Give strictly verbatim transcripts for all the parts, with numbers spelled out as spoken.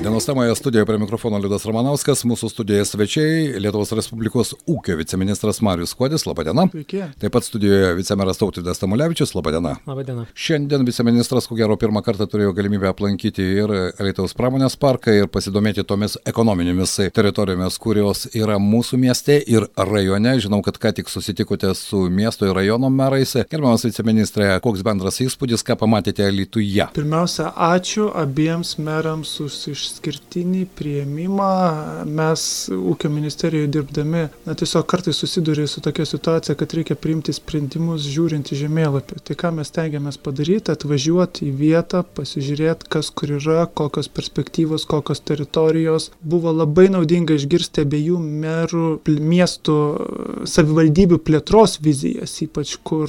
Dienos temoje studijoje prie mikrofono Liudas Ramanauskas, mūsų studijoje svečiai Lietuvos Respublikos ūkio viceministras Marius Skuodis, laba diena. Sveiki. Taip pat studijoje vicemeras Tautvydas Tamulevičius, laba diena. Labą dieną. Šiandien viceministras, ko gero, pirmą kartą turėjo galimybę aplankyti ir Alytaus pramonės parką ir pasidomėti tomis ekonominėmis teritorijomis, kurios yra mūsų mieste ir rajone. Žinau, kad ką tik susitikote su miesto ir rajono merais. Gerbiamas viceministrė, koks bendras įspūdis, ką pamatėte Alytuje? Pirmiausia, ačiū abiems merams už išskirtinį priėmimą. Mes ūkio ministerijoje dirbdami, na tiesiog kartais susidurė su tokia situacija, kad reikia priimti sprendimus žiūrint į žemėlapį. Tai ką mes tengiamės padaryti, atvažiuoti į vietą, pasižiūrėti, kas kur yra, kokios perspektyvos, kokios teritorijos. Buvo labai naudinga išgirsti abiejų merų miestų savivaldybių plėtros vizijas, ypač kur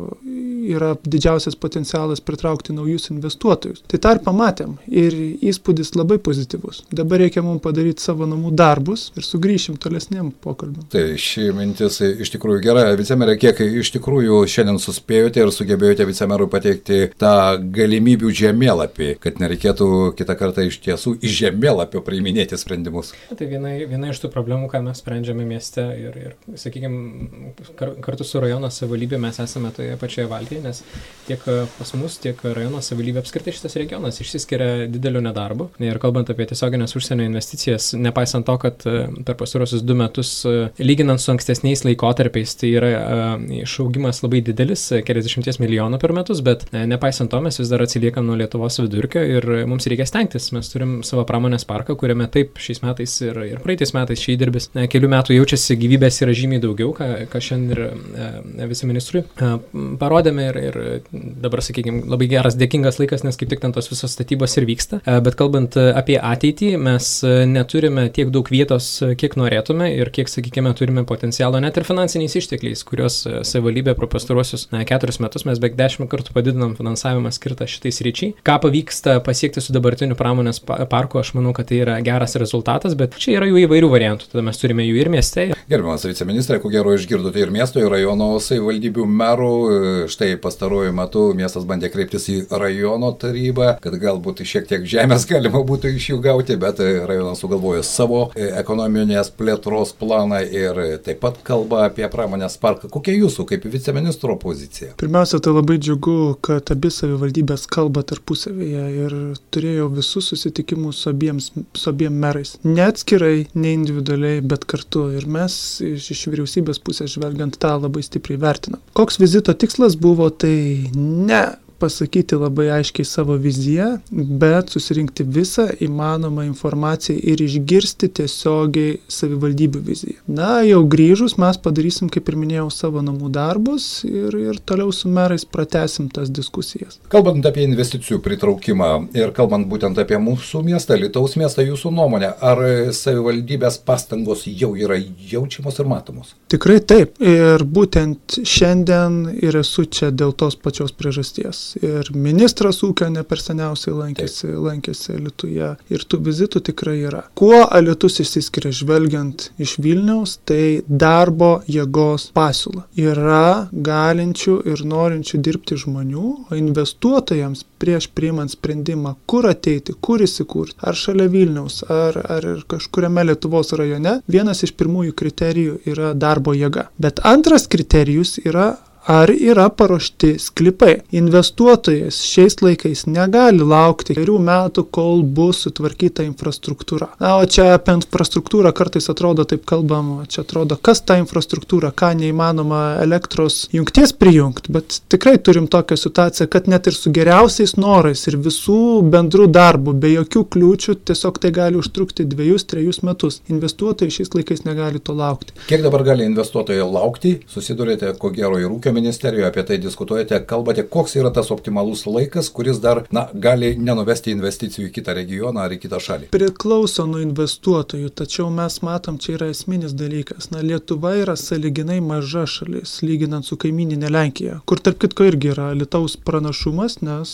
yra didžiausias potencialas pritraukti naujus investuotojus. Tai tą ir pamatėm ir įspūdis labai pozityvus. Dabar reikia mums padaryti savo namų darbus ir sugrįšim tolesniem pokalbim. Tai ši mintis iš tikrųjų gera. Vicemerė, kiek iš tikrųjų šiandien suspėjote ir sugebėjote vicemerui pateikti tą galimybių žemėlapį, kad nereikėtų kitą kartą iš tiesų iš žemėlapio priiminėti sprendimus? Tai viena, viena iš tų problemų, ką mes sprendžiame mieste ir, ir sakykime, kar, kartu su rajono savivaldybė mes esame toje pačioje valtyje, nes tiek pas mus, tiek rajono savivaldybė apskritai šitas regionas išsiskiria dideliu nedarbu. Ir kalbant apie tiesioginės užsienio investicijas, nepaisant to, kad per pastarosius du metus, lyginant su ankstesniais laikotarpiais, tai yra išaugimas labai didelis, keliasdešimties milijonų per metus, bet nepaisant to, mes vis dar atsiliekam nuo Lietuvos vidurkio ir mums reikia stengtis. Mes turim savo pramonės parką, kuriame taip šiais metais ir, ir praeitais metais šį įdirbis kelių metų jaučiasi gyvybės yra žymiai daugiau, ką, ką šiandien ir viceministrui parodėme ir, ir dabar, sakykime, labai geras, dėkingas laikas, nes kaip tik ten tos visos statybos ir vyksta. Bet kalbant apie ateitį, mes neturime tiek daug vietos, kiek norėtume ir kiek, sakykime, turime potencialo net ir finansiniais ištekliais, kurios savivaldybė pro pastaruosius keturis metus mes beveik dešimt kartų padidinam finansavimą skirtą šitais ryčiai. Ką pavyksta pasiekti su dabartiniu pramonės parku, aš manau, kad tai yra geras rezultatas, bet čia yra jų įvairių variantų, tada mes turime jų ir mieste. Gerbiamas viceministrė, ko gero išgirdote ir miesto, ir rajono savivaldybių merų. Štai pastaruoju metu miestas bandė kreiptis į rajono tarybą, kad galbūt šiek tiek žemės galima būtų iš jų gauti, bet rajonas sugalvojo savo ekonominės plėtros planą ir taip pat kalba apie pramonės parką. Kokia jūsų kaip viceministro pozicija? Pirmiausia, tai labai džiugu, kad abi savivaldybės kalba tarpusavyje ir turėjau visus susitikimus su abiems, su abiem merais. Ne atskirai, ne individualiai, bet kartu. Ir mes iš, iš vyriausybės pusės žvelgiant tą labai stipriai vertinam. Koks vizito tikslas buvo, tai ne pasakyti labai aiškiai savo viziją, bet susirinkti visą įmanomą informaciją ir išgirsti tiesiogiai savivaldybių viziją. Na, jau grįžus mes padarysim, kaip ir minėjau, savo namų darbus ir, ir toliau su merais pratęsim tas diskusijas. Kalbant apie investicijų pritraukimą ir kalbant būtent apie mūsų miestą, Alytaus miestą, jūsų nuomonė, ar savivaldybės pastangos jau yra jaučiamos ir matomos? Tikrai taip. Ir būtent šiandien ir esu čia dėl tos pačios priežasties. Ir ministras ūkio ne per seniausiai lankėsi, lankėsi Alytuje ir tų vizitų tikrai yra. Kuo Alytus išsiskiria žvelgiant iš Vilniaus, tai darbo jėgos pasiūla. Yra galinčių ir norinčių dirbti žmonių, o investuotojams prieš priimant sprendimą, kur ateiti, kur įsikurti, ar šalia Vilniaus, ar, ar kažkuriame Lietuvos rajone, vienas iš pirmųjų kriterijų yra darbo jėga. Bet antras kriterijus yra ar yra paruošti sklypai. Investuotojas šiais laikais negali laukti kelių metų, kol bus sutvarkyta infrastruktūra. Na, o čia apie infrastruktūrą kartais atrodo taip kalbam, čia atrodo, kas ta infrastruktūra, ką neįmanoma elektros jungties prijungti, bet tikrai turim tokią situaciją, kad net ir su geriausiais norais ir visų bendrų darbų, be jokių kliūčių, tiesiog tai gali užtrukti dviejus, trejus metus. Investuotojai šiais laikais negali to laukti. Kiek dabar gali investuotojai laukti? Susidurėte, ko gero, ir ūkio ministerijoje apie tai diskutuojate, kalbate, koks yra tas optimalus laikas, kuris dar, na, gali nenuvesti investicijų į kitą regioną ar į kitą šalį? Priklauso nuo investuotojų, tačiau mes matom, čia yra esminis dalykas. Na, Lietuva yra sąlyginai maža šalis, lyginant su kaimyninė Lenkija, kur tarp kitko irgi yra Alytaus pranašumas, nes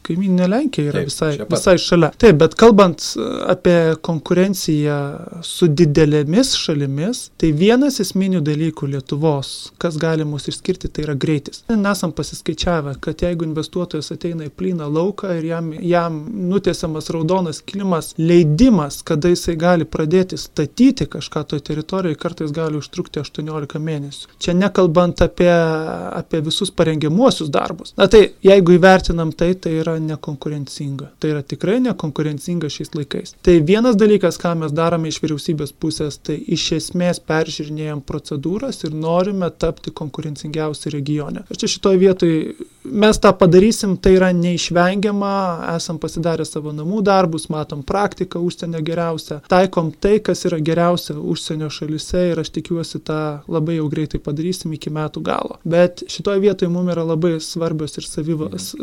kaimyninė Lenkija yra Taip, visai, čia pat. visai šalia. Taip, bet kalbant apie konkurenciją su didelėmis šalimis, tai vienas esminių dalykų Lietuvos, kas gali mus išskirti, tai yra greitis. Nesam pasiskaičiavę, kad jeigu investuotojas ateina į plyną lauką ir jam, jam nutiesiamas raudonas kilimas, leidimas, kada jisai gali pradėti statyti kažką toj teritorijai, kartais gali užtrukti aštuoniolika mėnesių. Čia nekalbant apie, apie visus parengiamuosius darbus. Na tai, jeigu įvertinam tai, tai yra nekonkurencinga. Tai yra tikrai nekonkurencinga šiais laikais. Tai vienas dalykas, ką mes darome iš vyriausybės pusės, tai iš esmės peržiūrinėjom procedūras ir norime tapti konkurencingiausi regione. Ir čia šitoje vietoje mes tą padarysim, tai yra neišvengiama, esam pasidarę savo namų darbus, matom praktiką užsienio geriausią, taikom tai, kas yra geriausia užsienio šalyse ir aš tikiuosi tą labai jau greitai padarysim iki metų galo. Bet šitoje vietoje mums yra labai svarbios ir savivaldos,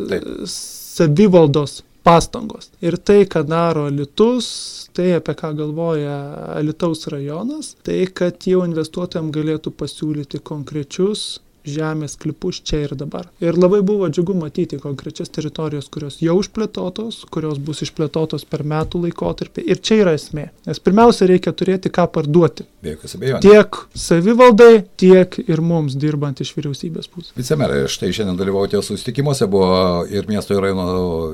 savivaldos pastangos. Ir tai, ką daro Alytus, tai, apie ką galvoja Alytaus rajonas, tai, kad jau investuotojams galėtų pasiūlyti konkrečius žemės klipus čia ir dabar. Ir labai buvo džiugu matyti konkrečias teritorijos, kurios jau išplėtotos, kurios bus išplėtotos per metų laikotarpį. Ir čia yra esmė. Nes pirmiausia, reikia turėti ką parduoti. Be jokios abejonės. Tiek savivaldai, tiek ir mums dirbant iš vyriausybės pusės. Vicemerai, štai šiandien dalyvaujate susitikimuose, buvo ir miesto ir rajono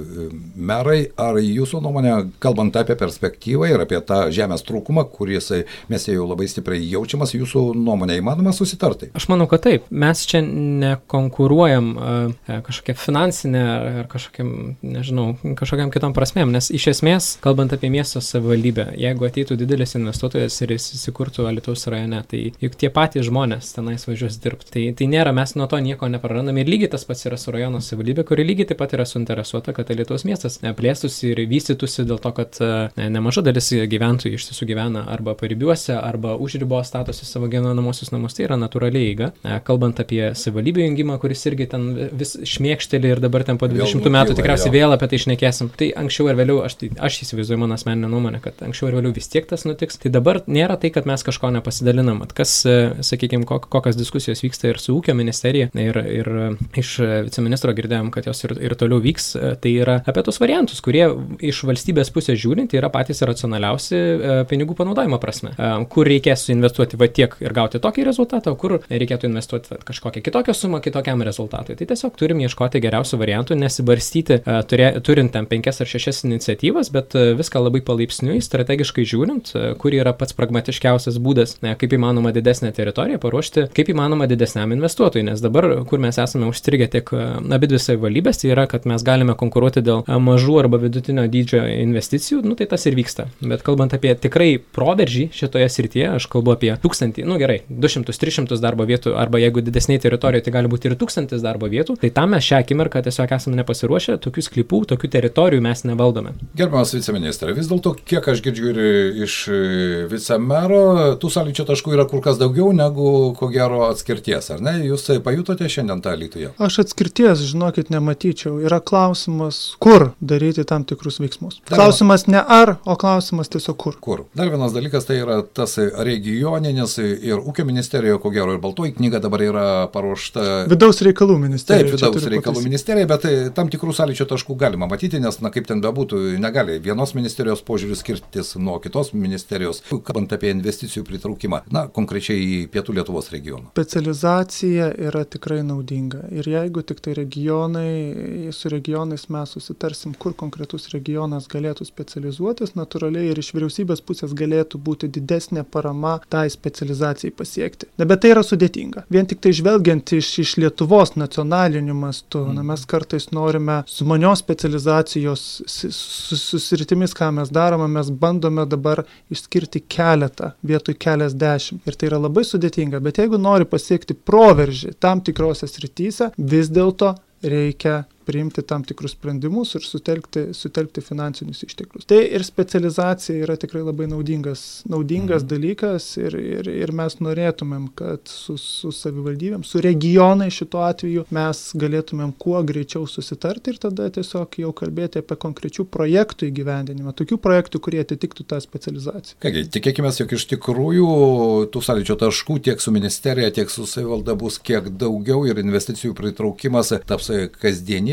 merai. Ar jūsų nuomonė, kalbant apie perspektyvą ir apie tą žemės trūkumą, kuris mieste jau labai stipriai jaučiamas, jūsų nuomonė įmanoma susitarti? Aš manau, kad taip. Mes čia nekonkuruojam uh, kažkokia finansinė ar kažkokiam, nežinau, kažkokiam kitom prasmėm, nes iš esmės, kalbant apie miesto savivaldybę, jeigu ateitų didelis investuotojas ir jis įsikurtų Alytaus rajone, tai juk tie patys žmonės tenais važiuos dirbti. Tai, tai nėra, mes nuo to nieko neprarandame ir lygiai tas pats yra su rajono savivaldybė, kuri lygiai taip pat yra suinteresuota, kad Alytaus miestas plėstųsi ir vystytųsi dėl to, kad ne, nemaža dalis gyventojų iš tiesų gyvena arba paribiuose, arba už ribos statosi savo gyvenamosius namus. Tai yra natūraliai eiga. Kalbant apie savivaldybių jungimą, kuris irgi ten vis šmėkšteli ir dabar ten po dvidešimtų metų tikriausiai vėl apie tai šnekėsim. Tai anksčiau ir vėliau, aš, tai, aš įsivaizduoju mano asmeninę nuomonę, kad anksčiau ir vėliau vis tiek tas nutiks. Tai dabar nėra tai, kad mes kažko nepasidalinam. Kas, sakykime, kokios diskusijos vyksta ir su ūkio ministerija ir, ir iš viceministro girdėjom, kad jos ir, ir toliau vyks, tai yra apie tos variantus, kurie iš valstybės pusės žiūrint yra patys racionaliausi pinigų panaudojimo prasme. Kur reikės investuoti va tiek ir gauti tokį rezultatą, o kur reikėtų investuoti va, kažkokią kitokią sumą kitokiam rezultatui. Tai tiesiog turim ieškoti geriausių variantų, nesibarstyti, turė, turint ten penkias ar šešias iniciatyvas, bet viską labai palaipsniui, strategiškai žiūrint, kur yra pats pragmatiškiausias būdas, kaip įmanoma didesnę teritoriją paruošti, kaip įmanoma didesniam investuotojui, nes dabar, kur mes esame užstrigę tiek abidvi savivaldybės, tai yra, kad mes galime konkuruoti dėl mažų arba vidutinio dydžio investicijų, nu tai tas ir vyksta. Bet kalbant apie tikrai proveržį šitoje srityje, aš kalbu apie tūkstantį, nu gerai, du šimtus, tris šimtus darbo vietų, arba jeigu didesniai teritorijoje, tai gali būti ir tūkstantis darbo vietų, tai tam mes šią akimirką tiesiog esame nepasiruošę, tokių sklypų, tokių teritorijų mes nevaldome. Gerbiamas viceministrė, vis dėlto, kiek aš girdžiu ir iš vicemero, tų sąlyčio taškų yra kur kas daugiau negu, ko gero, atskirties, ar ne? Jūs pajutote šiandien tą Alytuje? Aš atskirties, žinokit, nematyčiau. Yra klausimas, kur daryti tam tikrus veiksmus. Dar klausimas ne ar, o klausimas tiesiog kur. Kur. Dar vienas dalykas, tai yra tas regioninis ir ūkio ministerijoje, ko gero, ir baltoji knyga dabar yra paruošta. Vidaus reikalų ministerija. Taip, vidaus reikalų ministerija, bet tam tikrų sąlyčio taškų galima matyti, nes, na, kaip ten bebūtų, negali vienos ministerijos požiūris skirtis nuo kitos ministerijos, kalbant apie investicijų pritraukimą, na, konkrečiai į Pietų Lietuvos regioną. Specializacija yra tikrai naudinga. Ir jeigu tik tai regionai, su regionais mes susitarsim, kur konkretus regionas galėtų specializuotis, natūraliai ir iš vyriausybės pusės galėtų būti didesnė parama tai specializacijai pasiekti. Ne, bet tai yra sudėtinga. Vien tik tai žvelgiant iš, iš Lietuvos nacionaliniu mastu, mm. na, mes kartais norime sumanios specializacijos susiritimis, ką mes darome, mes bandome dabar išskirti keletą vietoj keliasdešimt. Ir tai yra labai sudėtinga, bet jeigu nori pasiekti proveržį tam tikrose srityse, vis dėlto reikia priimti tam tikrus sprendimus ir sutelkti, sutelkti finansinius išteklius. Tai ir specializacija yra tikrai labai naudingas, naudingas mhm. dalykas ir, ir, ir mes norėtumėm, kad su, su savivaldybėm, su regionai šituo atveju mes galėtumėm kuo greičiau susitarti ir tada tiesiog jau kalbėti apie konkrečių projektų įgyvendinimą, tokių projektų, kurie atitiktų tą specializaciją. Kągi, tikėkime, jog iš tikrųjų tų sąlyčio taškų tiek su ministerija, tiek su savivalda bus kiek daugiau ir investicijų pritraukimas taps kasdienybė.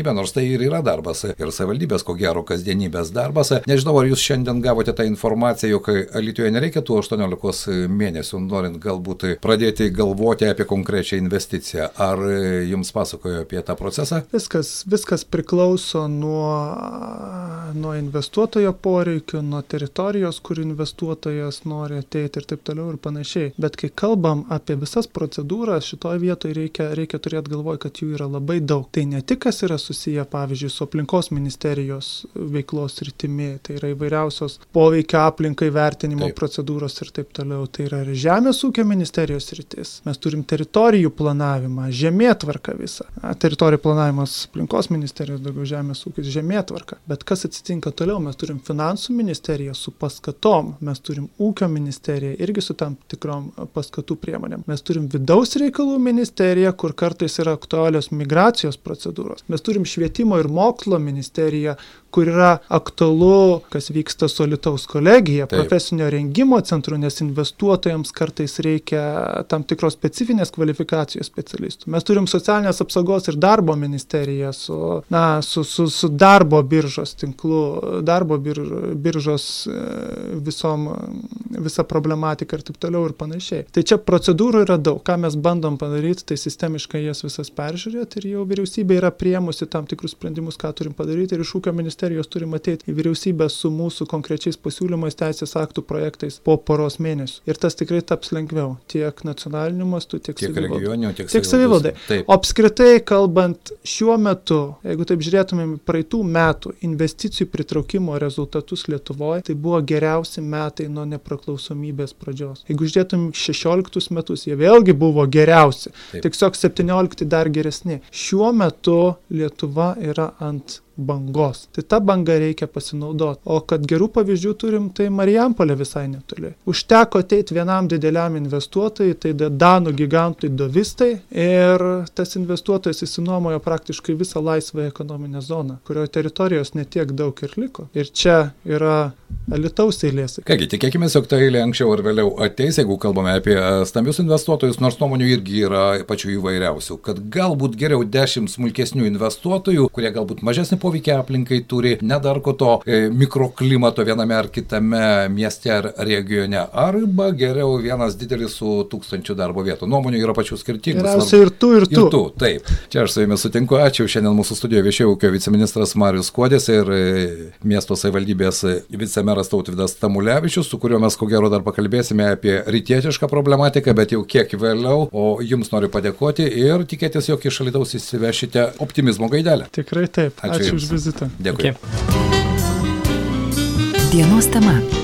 kasdienybė, nors tai ir yra darbas. Ir savivaldybės, ko gero, kasdienybės darbas. Nežinau, ar jūs šiandien gavote tą informaciją, jog Alytuje nereikia tų aštuoniolikos mėnesių, norint galbūt pradėti galvoti apie konkrečią investiciją. Ar jums pasakojo apie tą procesą? Viskas, viskas priklauso nuo, nuo investuotojo poreikių, nuo teritorijos, kur investuotojas nori ateiti ir taip toliau ir panašiai. Bet kai kalbam apie visas procedūras, šitoje vietoje reikia, reikia turėti galvoj, kad jų yra labai daug. Tai ne tik kas yra susiję, pavyzdžiui, su aplinkos ministerijos veiklos rytimi, tai yra įvairiausios poveikia aplinkai vertinimo taip. Procedūros ir taip toliau. Tai yra ir žemės ūkio ministerijos rytis. Mes turim teritorijų planavimą, žemėtvarką visą. A, teritorijų planavimas aplinkos ministerijos, daugiau žemės ūkis, žemėtvarka. Bet kas atsitinka toliau? Mes turim finansų ministeriją su paskatom, mes turim ūkio ministeriją irgi su tam tikrom paskatų priemonėm. Mes turim vidaus reikalų ministeriją, kur kartais yra aktualios migracijos procedūros. Mes turim švietimo ir mokslo ministeriją, kur yra aktualu, kas vyksta su Alytaus kolegija, taip. Profesinio rengimo centru, nes investuotojams kartais reikia tam tikros specifinės kvalifikacijos specialistų. Mes turim socialinės apsaugos ir darbo ministeriją su, na, su, su, su darbo biržos tinklu, darbo bir, biržos visom, visa problematika ir taip toliau ir panašiai. Tai čia procedūrų yra daug. Ką mes bandom padaryti, tai sistemiškai jas visas peržiūrėti ir jau vyriausybė yra priėmusi tam tikrus sprendimus, ką turim padaryti ir iš ūkio ministerijos turim ateiti į vyriausybę su mūsų konkrečiais pasiūlymais, teisės aktų projektais po poros mėnesių. Ir tas tikrai taps lengviau tiek nacionaliniu mastu, tiek, tiek regioniniu, tiek, tiek savivaldai. O apskritai kalbant šiuo metu, jeigu taip žiūrėtumėm praeitų metų investicijų pritraukimo rezultatus Lietuvoje, tai buvo geriausi metai nuo nepriklausomybės pradžios. Jeigu žiūrėtumėm šešioliktus metus, jie vėlgi buvo geriausi. Tiesiog septyniolikti dar geresni. Šiuo metu Lietuva yra ant bangos. Tai tą bangą reikia pasinaudoti. O kad gerų pavyzdžių turim, tai Marijampolė visai netoli. Užteko ateiti vienam dideliam investuotojui, tai danų gigantui Dovistai, ir tas investuotojas įsinuomojo praktiškai visą laisvą ekonominę zoną, kurioje teritorijos netiek daug ir liko. Ir čia yra Alytaus eilės. Kągi, tikėkime, jog ta eilė anksčiau ar vėliau ateis, jeigu kalbame apie stambius investuotojus, nors nuomonių irgi yra pačių įvairiausių, kad galbūt geriau dešimt smulkesnių investuotojų, kurie galbūt mažesnį poveikį aplinkai turi, nedarko to e, mikroklimato viename ar kitame mieste ar regione, arba geriau vienas didelis su tūkstančiu darbo vietų. Nuomonių yra pačių skirtingų. Geriausiai ir tu, ir tu. Ir tu, taip. Čia aš su jumis sutinku. Ačiū. Šiandien mūsų studijoje viešėjo ūkio viceministras Marius Skuodis ir e, miesto savivaldybės vicemeras Tautvydas Tamulevičius, su kuriuo mes ko gero dar pakalbėsime apie rytietišką problematiką, bet jau kiek vėliau. O jums noriu padėkoti ir tikėtis, jog iš Alytaus įsivešite optimizmo gaidelę. Tikrai taip. Ačiū, Ačiū už vizitą. Dėkui. Okay. Dienos tema.